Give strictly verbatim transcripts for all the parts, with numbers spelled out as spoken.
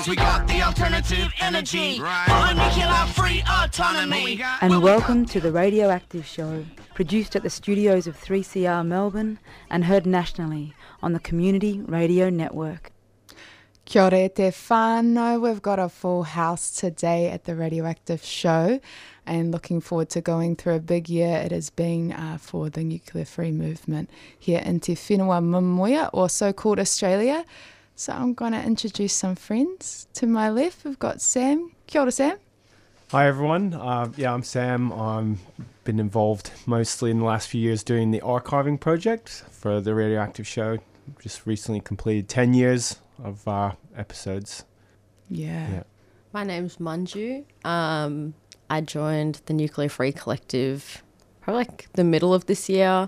Cause we got the alternative energy. Right. For nuclear-free autonomy. And welcome to the Radioactive Show, produced at the studios of three C R Melbourne and heard nationally on the Community Radio Network. Kia ora te whānau. We've got a full house today at the Radioactive Show and looking forward to going through a big year it has been uh, for the nuclear-free movement here in Te Whenua Momoia, or so-called Australia. So I'm going to introduce some friends. To my left, we've got Sam. Kia ora, Sam. Hi, everyone. Uh, yeah, I'm Sam. I've been involved mostly in the last few years doing the archiving project for the Radioactive Show. Just recently completed ten years of uh, episodes. Yeah. yeah. My name's Manju. Um, I joined the Nuclear Free Collective probably like the middle of this year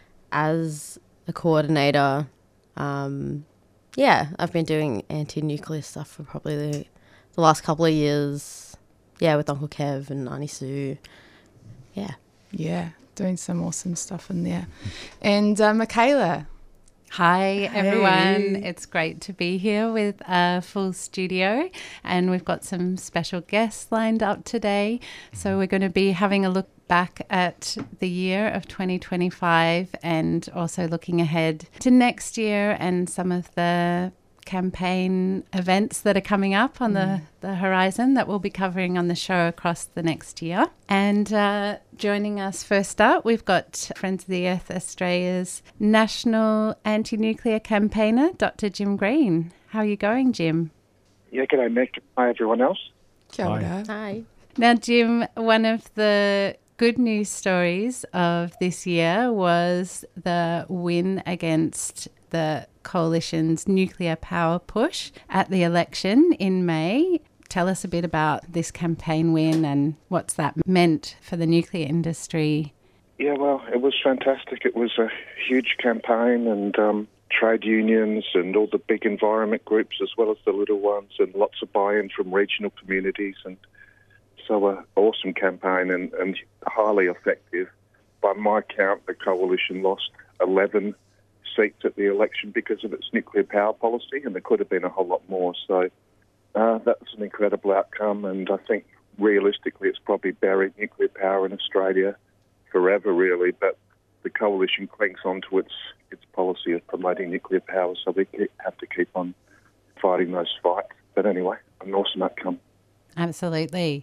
as a coordinator. Um, yeah, I've been doing anti-nuclear stuff for probably the, the last couple of years. Yeah, with Uncle Kev and Auntie Sue. Yeah. Yeah, doing some awesome stuff in there. And uh, Michaela. Hi, everyone. Hey. It's great to be here with a full studio, and we've got some special guests lined up today. So we're going to be having a look back at the year of twenty twenty-five and also looking ahead to next year and some of the campaign events that are coming up on mm. the, the horizon that we'll be covering on the show across the next year. And uh, joining us first up, we've got Friends of the Earth Australia's National Anti-Nuclear Campaigner, Doctor Jim Green. How are you going, Jim? Yeah, g'day, Mick. Hi, everyone else. Kia ora. Hi. Hi. Now, Jim, one of the good news stories of this year was the win against the Coalition's nuclear power push at the election in May. Tell us a bit about this campaign win and what's that meant for the nuclear industry. Yeah, well, it was fantastic. It was a huge campaign, and um, trade unions and all the big environment groups as well as the little ones, and lots of buy-in from regional communities, and so an awesome campaign and, and highly effective. By my count, the Coalition lost eleven seats at the election because of its nuclear power policy, and there could have been a whole lot more. So uh, that's an incredible outcome, and I think realistically it's probably buried nuclear power in Australia forever, really, but the Coalition clings on to its, its policy of promoting nuclear power, so we keep, have to keep on fighting those fights. But anyway, an awesome outcome. Absolutely.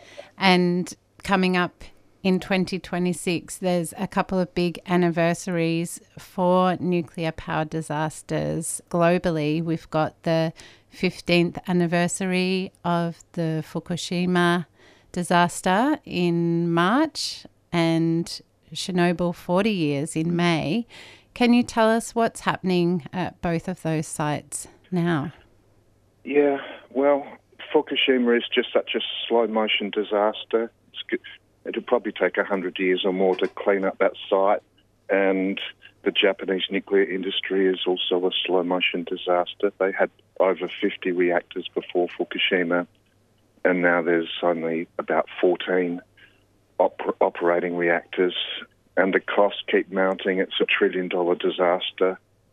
And coming up in twenty twenty-six, there's a couple of big anniversaries for nuclear power disasters globally. We've got the fifteenth anniversary of the Fukushima disaster in March and Chernobyl forty years in May. Can you tell us what's happening at both of those sites now? Yeah, well, Fukushima is just such a slow-motion disaster. It's good. It'll probably take one hundred years or more to clean up that site, and the Japanese nuclear industry is also a slow-motion disaster. They had over fifty reactors before Fukushima, and now there's only about fourteen op- operating reactors, and the costs keep mounting. It's a trillion-dollar disaster,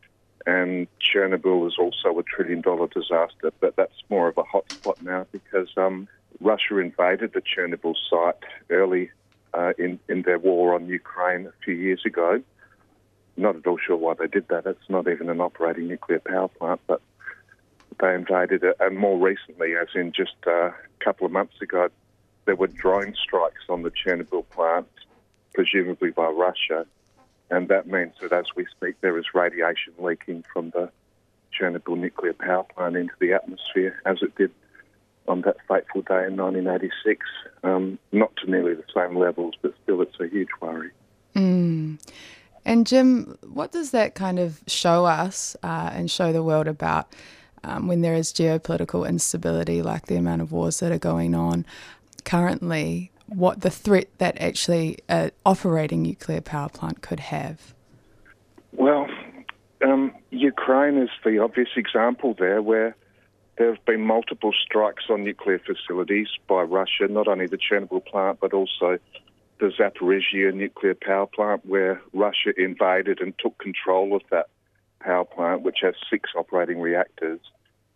and Chernobyl is also a trillion-dollar disaster, but that's more of a hotspot now because um, Russia invaded the Chernobyl site early uh, in, in their war on Ukraine a few years ago. Not at all sure why they did that. It's not even an operating nuclear power plant, but they invaded it. And more recently, as in just uh, a couple of months ago, there were drone strikes on the Chernobyl plant, presumably by Russia. And that means that as we speak, there is radiation leaking from the Chernobyl nuclear power plant into the atmosphere, as it did on that fateful day in nineteen eighty-six. Um, not to nearly the same levels, but still it's a huge worry. Mm. And Jim, what does that kind of show us uh, and show the world about um, when there is geopolitical instability, like the amount of wars that are going on currently, what the threat that actually an operating nuclear power plant could have? Well, um, Ukraine is the obvious example there, where there have been multiple strikes on nuclear facilities by Russia, not only the Chernobyl plant, but also the Zaporizhzhia nuclear power plant, where Russia invaded and took control of that power plant, which has six operating reactors.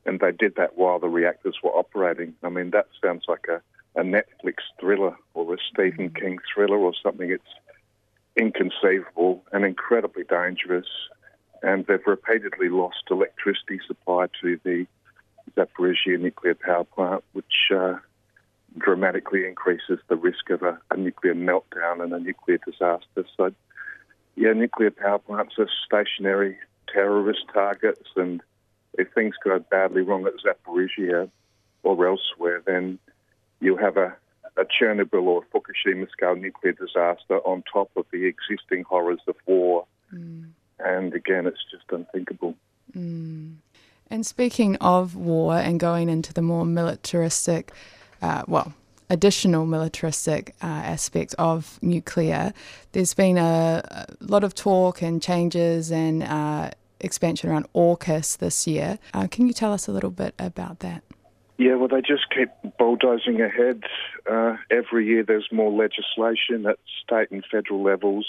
and they did that while the reactors were operating. I mean, that sounds like a, a Netflix thriller or a Stephen King thriller or something. It's inconceivable and incredibly dangerous, and they've repeatedly lost electricity supply to the Zaporizhzhia nuclear power plant, which uh, dramatically increases the risk of a, a nuclear meltdown and a nuclear disaster. So, yeah, nuclear power plants are stationary terrorist targets, and if things go badly wrong at Zaporizhzhia or elsewhere, then you'll have a, a Chernobyl or Fukushima-scale nuclear disaster on top of the existing horrors of war. Mm. And again, it's just unthinkable. Mm. And speaking of war and going into the more militaristic, uh, well, additional militaristic uh, aspect of nuclear, there's been a, a lot of talk and changes and uh, expansion around AUKUS this year. Uh, can you tell us a little bit about that? Yeah, well, they just keep bulldozing ahead. Uh, every year there's more legislation at state and federal levels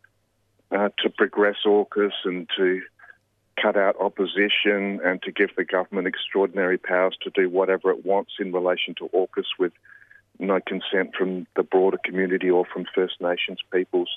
uh, to progress AUKUS and to cut out opposition and to give the government extraordinary powers to do whatever it wants in relation to AUKUS with no consent from the broader community or from First Nations peoples.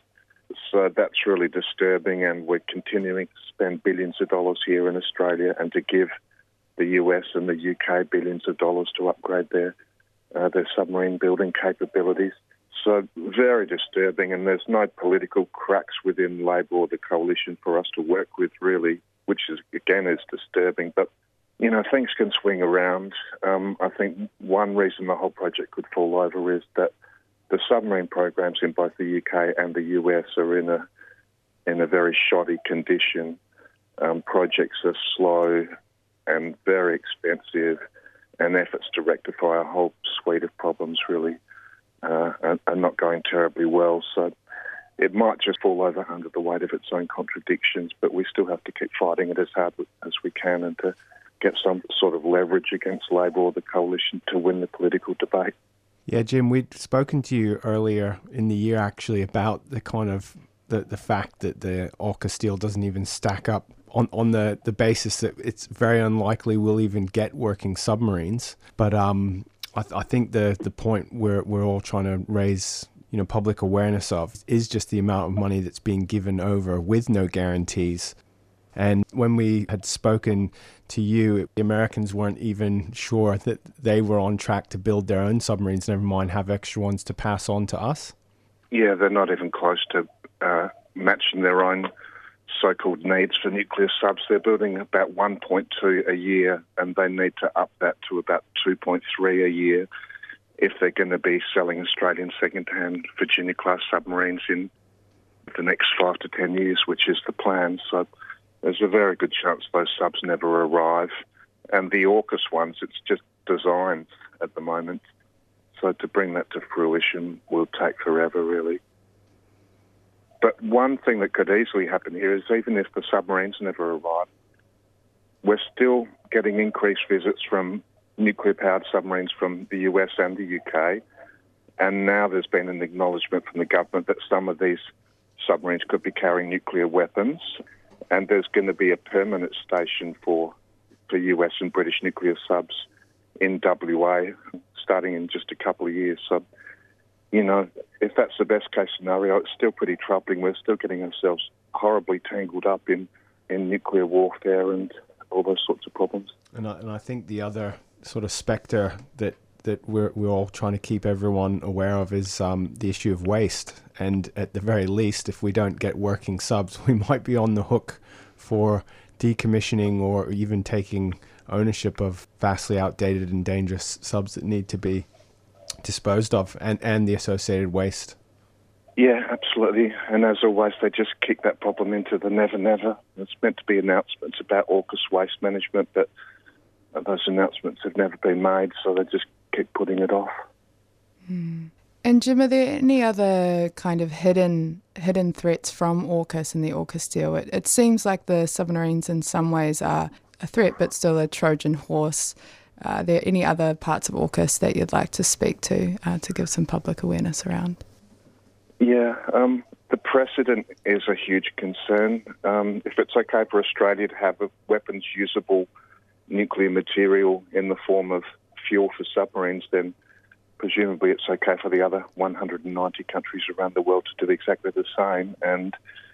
So that's really disturbing, and we're continuing to spend billions of dollars here in Australia and to give the U S and the U K billions of dollars to upgrade their uh, their submarine building capabilities. So very disturbing, and there's no political cracks within Labor or the coalition for us to work with, really, which is, again, is disturbing. But, you know, things can swing around. Um, I think one reason the whole project could fall over is that the submarine programs in both the U K and the U S are in a in a very shoddy condition. Um, projects are slow and very expensive, and efforts to rectify a whole suite of problems really uh, are, are not going terribly well. So it might just fall over under the weight of its own contradictions, but we still have to keep fighting it as hard as we can and to get some sort of leverage against Labor or the coalition to win the political debate. Yeah, Jim, we'd spoken to you earlier in the year actually about the kind of the, the fact that the AUKUS deal doesn't even stack up on, on the, the basis that it's very unlikely we'll even get working submarines. But um, I, th- I think the, the point we're, we're all trying to raise you know, public awareness of is just the amount of money that's being given over with no guarantees. And when we had spoken to you, the Americans weren't even sure that they were on track to build their own submarines, never mind have extra ones to pass on to us. Yeah, they're not even close to uh, matching their own so-called needs for nuclear subs. They're building about one point two a year, and they need to up that to about two point three a year if they're going to be selling Australian second-hand Virginia-class submarines in the next five to ten years, which is the plan. So there's a very good chance those subs never arrive. And the AUKUS ones, it's just designs at the moment. So to bring that to fruition will take forever, really. But one thing that could easily happen here is even if the submarines never arrive, we're still getting increased visits from nuclear-powered submarines from the U S and the U K. And now there's been an acknowledgement from the government that some of these submarines could be carrying nuclear weapons. And there's going to be a permanent station for, for U S and British nuclear subs in W A starting in just a couple of years. So, you know, if that's the best-case scenario, it's still pretty troubling. We're still getting ourselves horribly tangled up in, in nuclear warfare and all those sorts of problems. And I, and I think the other sort of spectre that, that we're, we're all trying to keep everyone aware of is um, the issue of waste. And at the very least, if we don't get working subs, we might be on the hook for decommissioning or even taking ownership of vastly outdated and dangerous subs that need to be disposed of, and, and the associated waste. Yeah, absolutely. And as always, they just kick that problem into the never, never. It's meant to be announcements about AUKUS waste management, but those announcements have never been made, so they just keep putting it off. Mm. And Jim, are there any other kind of hidden hidden threats from AUKUS and the AUKUS deal? It, it seems like the submarines in some ways are a threat, but still a Trojan horse. Uh, are there any other parts of AUKUS that you'd like to speak to uh, to give some public awareness around? Yeah, um, the precedent is a huge concern. Um, if it's okay for Australia to have a weapons-usable nuclear material in the form of fuel for submarines, then presumably it's okay for the other one hundred ninety countries around the world to do exactly the same. And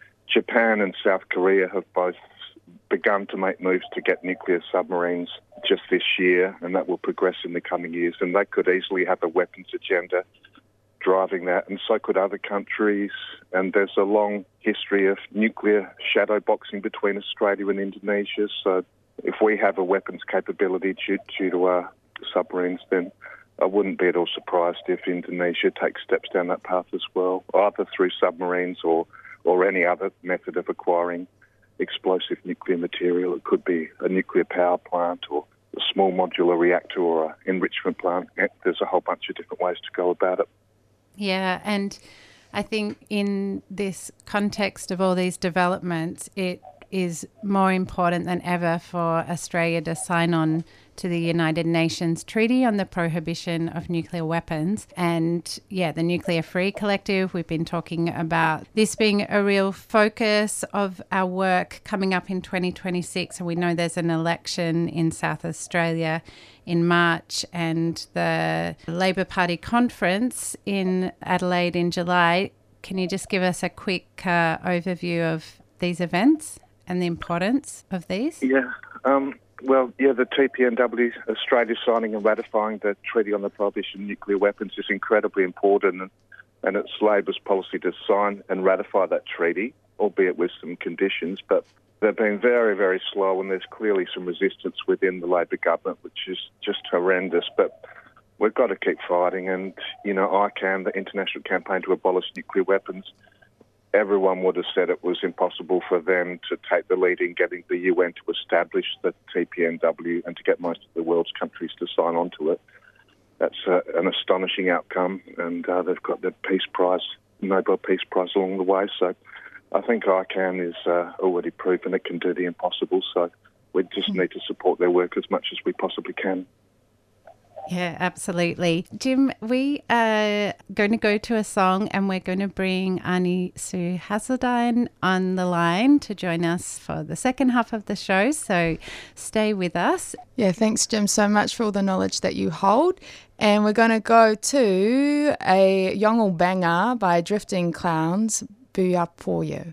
Japan and South Korea have both begun to make moves to get nuclear submarines just this year, and that will progress in the coming years. And they could easily have a weapons agenda driving that, and so could other countries. And there's a long history of nuclear shadow boxing between Australia and Indonesia. So if we have a weapons capability due, due to our submarines, then I wouldn't be at all surprised if Indonesia takes steps down that path as well, either through submarines or, or any other method of acquiring explosive nuclear material. It could be a nuclear power plant or a small modular reactor or an enrichment plant. There's a whole bunch of different ways to go about it. Yeah, and I think in this context of all these developments, it is more important than ever for Australia to sign on to the United Nations Treaty on the Prohibition of Nuclear Weapons. And yeah, the Nuclear Free Collective, we've been talking about this being a real focus of our work coming up in twenty twenty-six. And we know there's an election in South Australia in March, and the Labor Party conference in Adelaide in July. Can you just give us a quick uh, overview of these events and the importance of these? Yeah, um, well, yeah, the T P N W, Australia signing and ratifying the Treaty on the Prohibition of Nuclear Weapons is incredibly important, and, and it's Labor's policy to sign and ratify that treaty, albeit with some conditions, but they've been very, very slow, and there's clearly some resistance within the Labor government, which is just horrendous. But we've got to keep fighting, and, you know, ICAN, the International Campaign to Abolish Nuclear Weapons, everyone would have said it was impossible for them to take the lead in getting the U N to establish the T P N W and to get most of the world's countries to sign on to it. That's uh, an astonishing outcome, and uh, they've got the Peace Prize, Nobel Peace Prize along the way. So I think ICAN is uh, already proven it can do the impossible, so we just need to support their work as much as we possibly can. Yeah, absolutely. Jim, we are going to go to a song, and we're going to bring Annie Sue Hazeldine on the line to join us for the second half of the show, so stay with us. Yeah, thanks, Jim, so much for all the knowledge that you hold. And we're going to go to a Yong'll banger by Drifting Clowns, Booyah For You.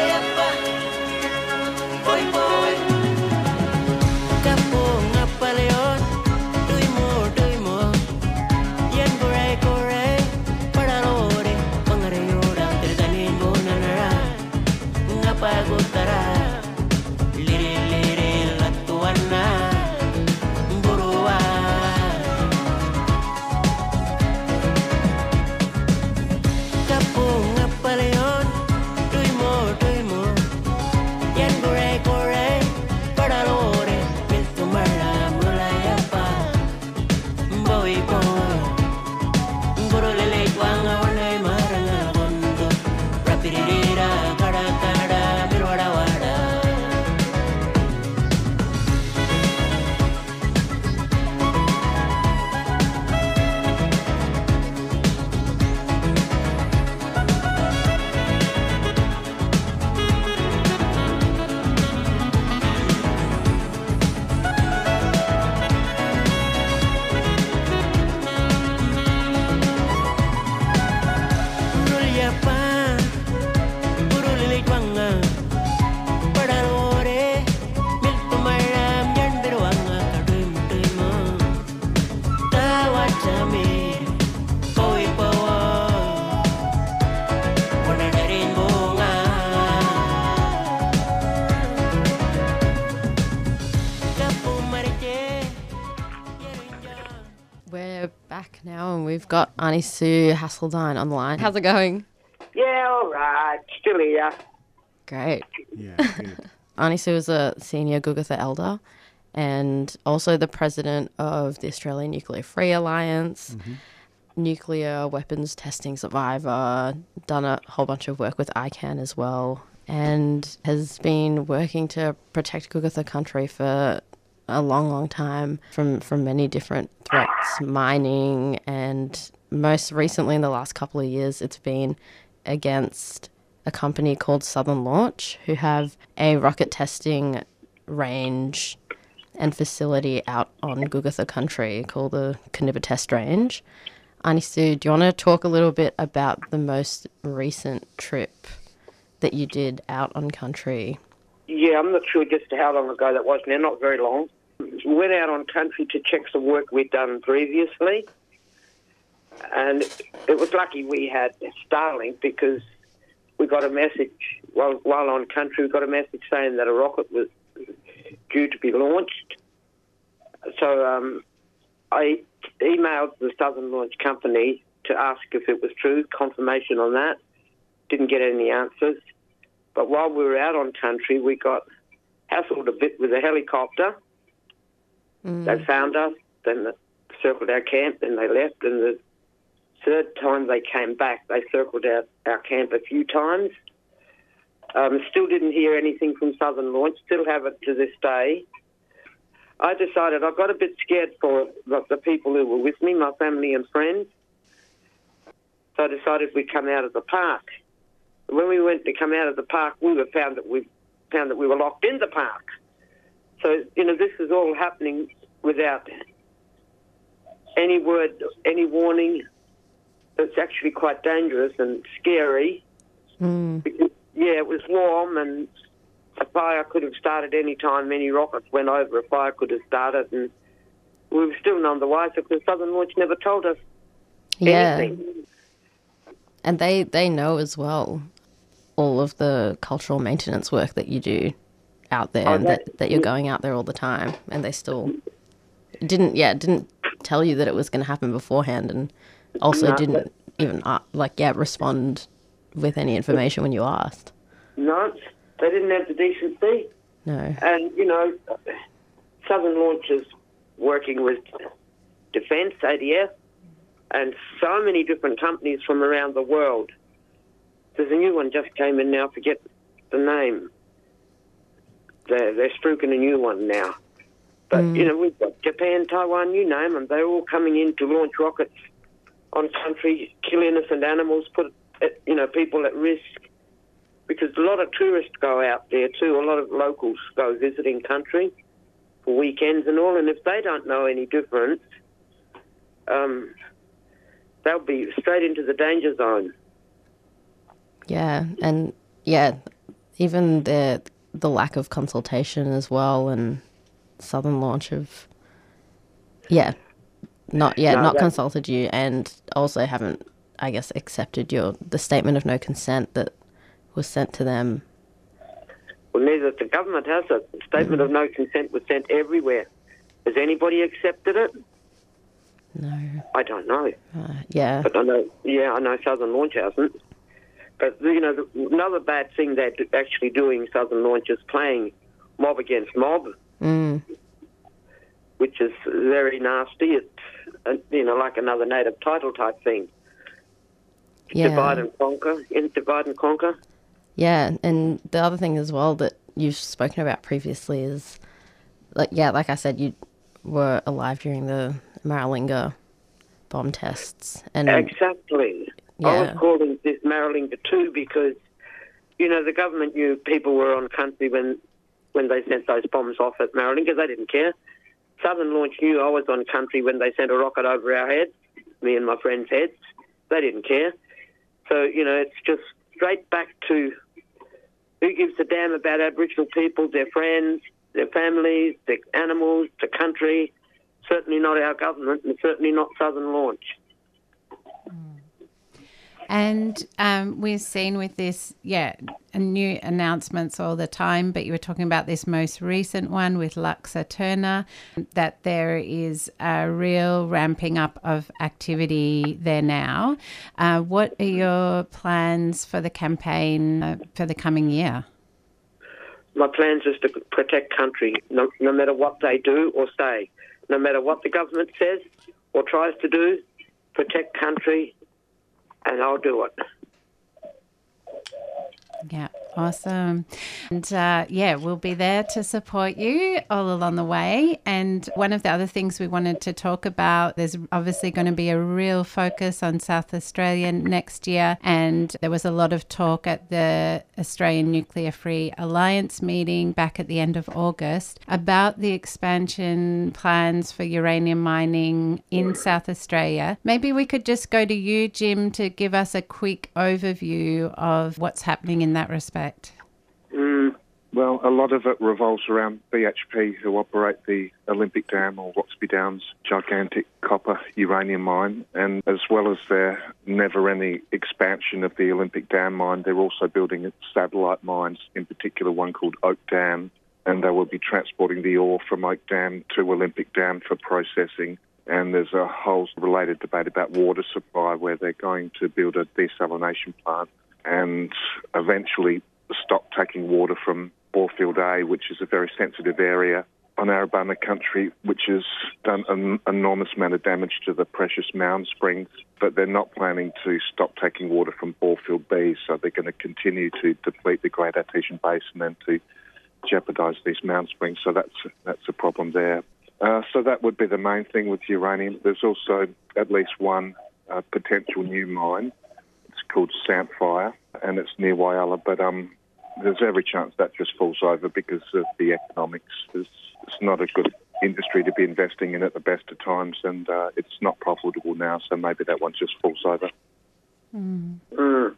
Kapung apale We're back now and we've got Auntie Sue Hasseldine on the line. How's it going? Yeah, all right. Still here. Great. Yeah, good. Auntie Sue is a senior Gugutha elder and also the president of the Australian Nuclear Free Alliance, mm-hmm. nuclear weapons testing survivor, done a whole bunch of work with I CAN as well, and has been working to protect Gugutha country for a long, long time from, from many different threats, mining, and most recently in the last couple of years it's been against a company called Southern Launch, who have a rocket testing range and facility out on Gugutha country called the Caniba Test Range. Auntie Sue, do you want to talk a little bit about the most recent trip that you did out on country? Yeah, I'm not sure just how long ago that was now, not very long. We went out on country to check some work we'd done previously, and it was lucky we had Starlink because we got a message, while, while on country, we got a message saying that a rocket was due to be launched. So um, I emailed the Southern Launch Company to ask if it was true, confirmation on that. Didn't get any answers. But while we were out on country, we got hassled a bit with a helicopter. Mm. They found us, then they circled our camp, then they left, and the third time they came back, they circled our, our camp a few times. Um, still didn't hear anything from Southern Launch, still have it to this day. I decided, I got a bit scared for the, the people who were with me, my family and friends. So I decided we'd come out of the park. When we went to come out of the park, we were found that we found that we were locked in the park. So, you know, this is all happening without any word, any warning. It's actually quite dangerous and scary. Mm. Because, yeah, it was warm and a fire could have started any time. Any rockets went over, a fire could have started, and we were still none the wiser because Southern Launch never told us yeah. anything. And they, they know as well all of the cultural maintenance work that you do out there, oh, and that, that you're going out there all the time, and they still didn't, yeah, didn't tell you that it was going to happen beforehand, and also no, didn't but, even, uh, like, yeah, respond with any information when you asked. No, they didn't have the decency. No. And, you know, Southern Launch is working with Defence, A D F, and so many different companies from around the world. There's a new one just came in now, forget the name. They're, they're spruiking a new one now. But, mm. you know, we've got Japan, Taiwan, you name them. They're all coming in to launch rockets on country, kill innocent animals, put, you know, people at risk. Because a lot of tourists go out there too. A lot of locals go visiting country for weekends and all. And if they don't know any difference, um, they'll be straight into the danger zone. Yeah, and yeah, even the the lack of consultation as well, and Southern Launch of yeah, not yeah, no, not that, consulted you, and also haven't, I guess, accepted your the statement of no consent that was sent to them. Well, neither the government has a statement mm. of no consent was sent everywhere. Has anybody accepted it? No, I don't know. Uh, yeah, but I know. Yeah, I know Southern Launch hasn't. But, you know, the, another bad thing they're actually doing, Southern Launch, is playing mob against mob, mm. which is very nasty. It's, uh, you know, like another native title type thing. Yeah. Divide and conquer. Divide and conquer. Yeah, and the other thing as well that you've spoken about previously is, like, yeah, like I said, you were alive during the Maralinga bomb tests. And exactly. Yeah. I was calling this Maralinga two because, you know, the government knew people were on country when when they sent those bombs off at Maralinga. They didn't care. Southern Launch knew I was on country when they sent a rocket over our heads, me and my friends' heads. They didn't care. So, you know, it's just straight back to who gives a damn about Aboriginal people, their friends, their families, their animals, the country. Certainly not our government and certainly not Southern Launch. And um, we've seen with this, yeah, new announcements all the time, but you were talking about this most recent one with Luxa Turner, that there is a real ramping up of activity there now. Uh, what are your plans for the campaign uh, for the coming year? My plans is to protect country, no, no matter what they do or say, no matter what the government says or tries to do, protect country, and I'll do it. Yeah, awesome. And uh, yeah, we'll be there to support you all along the way. And one of the other things we wanted to talk about, there's obviously going to be a real focus on South Australia next year. And there was a lot of talk at the Australian Nuclear Free Alliance meeting back at the end of August about the expansion plans for uranium mining in South Australia. Maybe we could just go to you, Jim, to give us a quick overview of what's happening in that respect. Mm, well, a lot of it revolves around B H P, who operate the Olympic Dam or Roxby Downs gigantic copper uranium mine, and as well as their never-ending expansion of the Olympic Dam mine, they're also building satellite mines, in particular one called Oak Dam, and they will be transporting the ore from Oak Dam to Olympic Dam for processing. And there's a whole related debate about water supply, where they're going to build a desalination plant and eventually stop taking water from Borefield A, which is a very sensitive area on Arabana country, which has done an enormous amount of damage to the precious Mound Springs. But they're not planning to stop taking water from Borefield B, so they're going to continue to deplete the Great Artesian Basin and to jeopardise these Mound Springs. So that's that's a problem there. Uh, so that would be the main thing with uranium. There's also at least one uh, potential new mine. It's called Samphire, and it's near Whyalla, but um, there's every chance that just falls over because of the economics. It's, it's not a good industry to be investing in at the best of times, and uh, it's not profitable now, so maybe that one just falls over. Mm. Mm.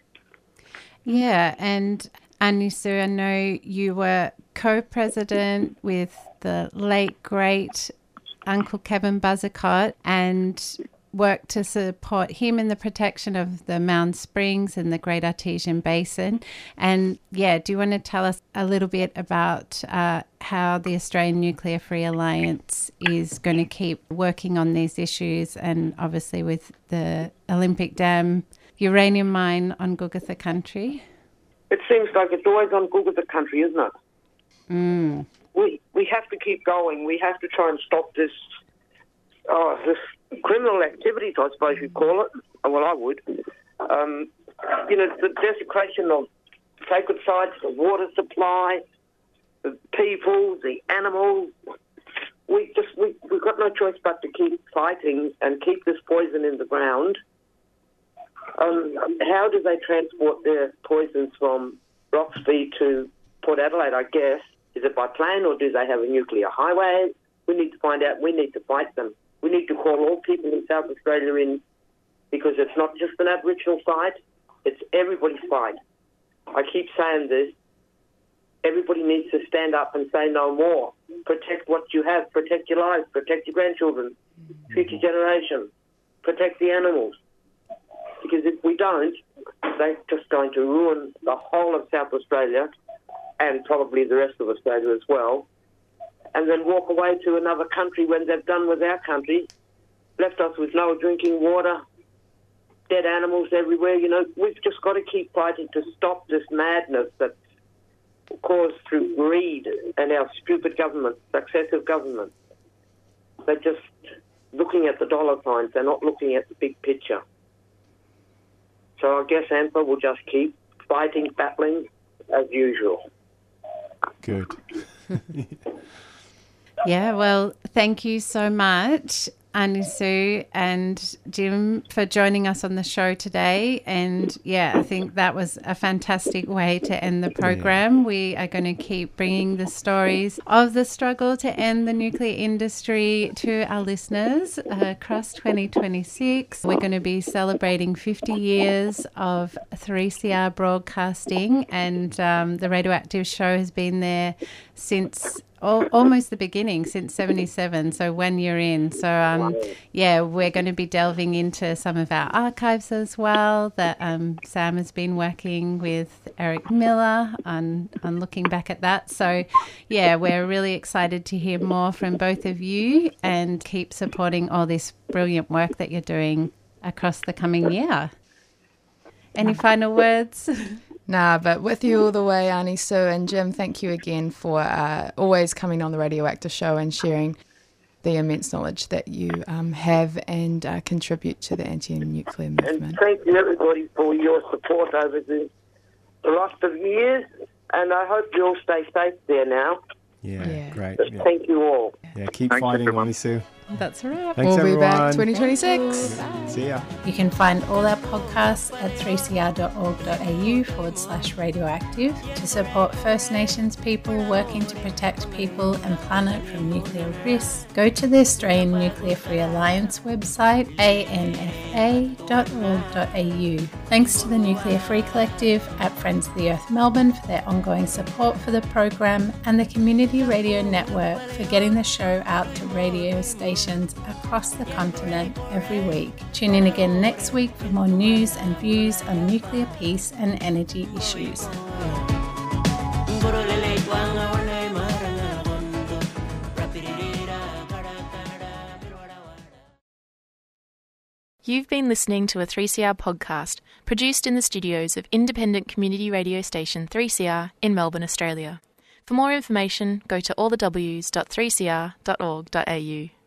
Yeah, and Anisu, I know you were co-president with the late, great Uncle Kevin Buzzacott and worked to support him in the protection of the Mound Springs and the Great Artesian Basin. And yeah, do you want to tell us a little bit about uh, how the Australian Nuclear Free Alliance is going to keep working on these issues, and obviously with the Olympic Dam uranium mine on Gugitha country? It seems like it's always on Gugitha country, isn't it? Mm. We we have to keep going. We have to try and stop this oh, this criminal activities, I suppose you'd call it. Well, I would. Um, you know, the desecration of sacred sites, the water supply, the people, the animals. We just we we've got no choice but to keep fighting and keep this poison in the ground. Um, how do they transport their poisons from Roxby to Port Adelaide, I guess? Is it by plane, or do they have a nuclear highway? We need to find out. We need to fight them. We need to call all people in South Australia in, because it's not just an Aboriginal fight, it's everybody's fight. I keep saying this. Everybody needs to stand up and say no more. Protect what you have. Protect your lives. Protect your grandchildren, future generations. Protect the animals. Because if we don't, they're just going to ruin the whole of South Australia and probably the rest of Australia as well, and then walk away to another country when they've done with our country, left us with no drinking water, dead animals everywhere. You know, we've just got to keep fighting to stop this madness that's caused through greed and our stupid governments, successive governments. They're just looking at the dollar signs. They're not looking at the big picture. So I guess A N P A will just keep fighting, battling as usual. Good. Yeah, well, thank you so much, Anisu and Jim, for joining us on the show today. And yeah, I think that was a fantastic way to end the program. Yeah. We are going to keep bringing the stories of the struggle to end the nuclear industry to our listeners uh, across twenty twenty-six. We're going to be celebrating fifty years of three C R broadcasting, and um, the Radioactive Show has been there since al- almost the beginning, since seventy-seven, so one year in. So, um, yeah, we're going to be delving into some of our archives as well, that um, Sam has been working with Eric Miller on, on looking back at that. So, yeah, we're really excited to hear more from both of you and keep supporting all this brilliant work that you're doing across the coming year. Any final words? Nah, but with you all the way, Arnie, Sue and Jim, thank you again for uh, always coming on the Radioactive Show and sharing the immense knowledge that you um, have and uh, contribute to the anti-nuclear movement. And thank you, everybody, for your support over the, the last of years, and I hope you all stay safe there now. Yeah, Yeah. great. But Yeah, thank you all. yeah keep Thanks, fighting, everyone. Arnie Sue. That's a wrap. Thanks, we'll be everyone. back twenty twenty-six. See ya. You can find all our podcasts at three c r dot org dot a u forward slash radioactive to support First Nations people working to protect people and planet from nuclear risks. Go to the Australian Nuclear Free Alliance website, a n f a dot org dot a u. Thanks to the Nuclear Free Collective at Friends of the Earth Melbourne for their ongoing support for the program, and the Community Radio Network for getting the show out to radio stations across the continent every week. Tune in again next week for more news and views on nuclear peace and energy issues. You've been listening to a three C R podcast produced in the studios of independent community radio station three C R in Melbourne, Australia. For more information, go to all the w s dot three c r dot org dot a u.